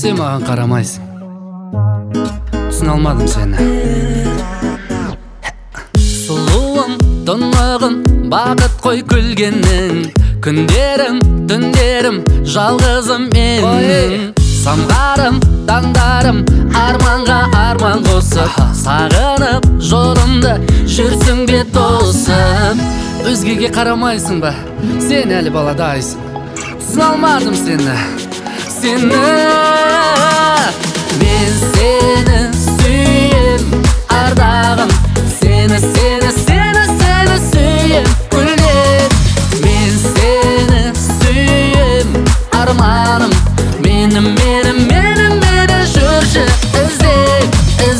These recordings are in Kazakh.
Сен маған қарамайсың, түсіне алмадым сені. Сұлуым, тұнығым, бақыт қой күлгенің. Күндерім, түндерім, жалғызым менің. Самғарым, таңдарым, арманға арман қосып, сағынып жолымды жүрсің бе тосып. Өзгеге қарамайсың ба, сен әлі баладайсың, түсіне алмадым сені. Мен сені сүйем, ардағым, сені сүйем, гүлдеп. Мен сені сүйем, арманым, мені жүрші іздеп,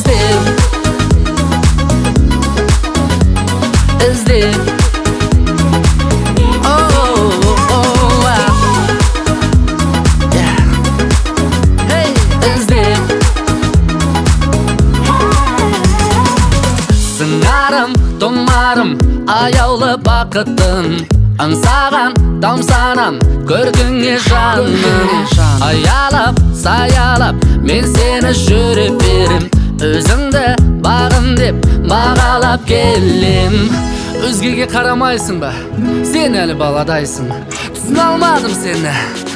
Сыңарым, томарым, аяулы бақытым, аңсаған тамсанам, көркіңе жаным. Аялап, саялап, мен сені жүре берем, өзіңді бағым деп бағалап келем. Өзгеге қарамайсың ба, сен әлі баладайсың, түсіне алмадым сені.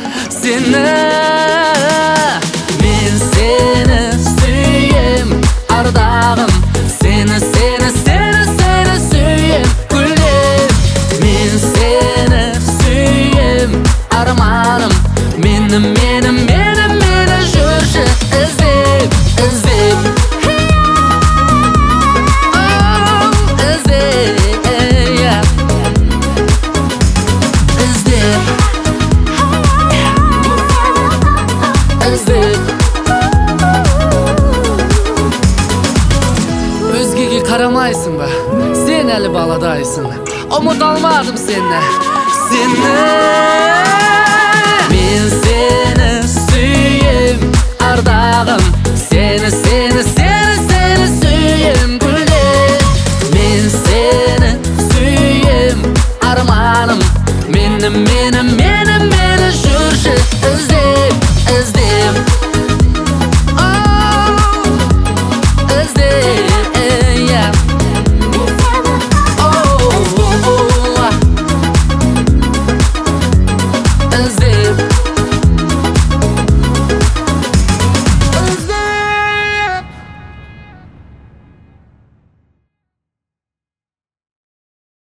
Мен сені сүйем, ардағым, сені сүйем, гүлдеп. Мен сені сүйем, арманым, мені жүрші іздеп, Өзгеге қарамайсың ба, сен әлі баладайсың, ұмыта алмадым сені. Мен сені сүйем, ардағым, сені сүйем, гүлдеп. Мен сені сүйем, арманым, мені жүрші іздеп.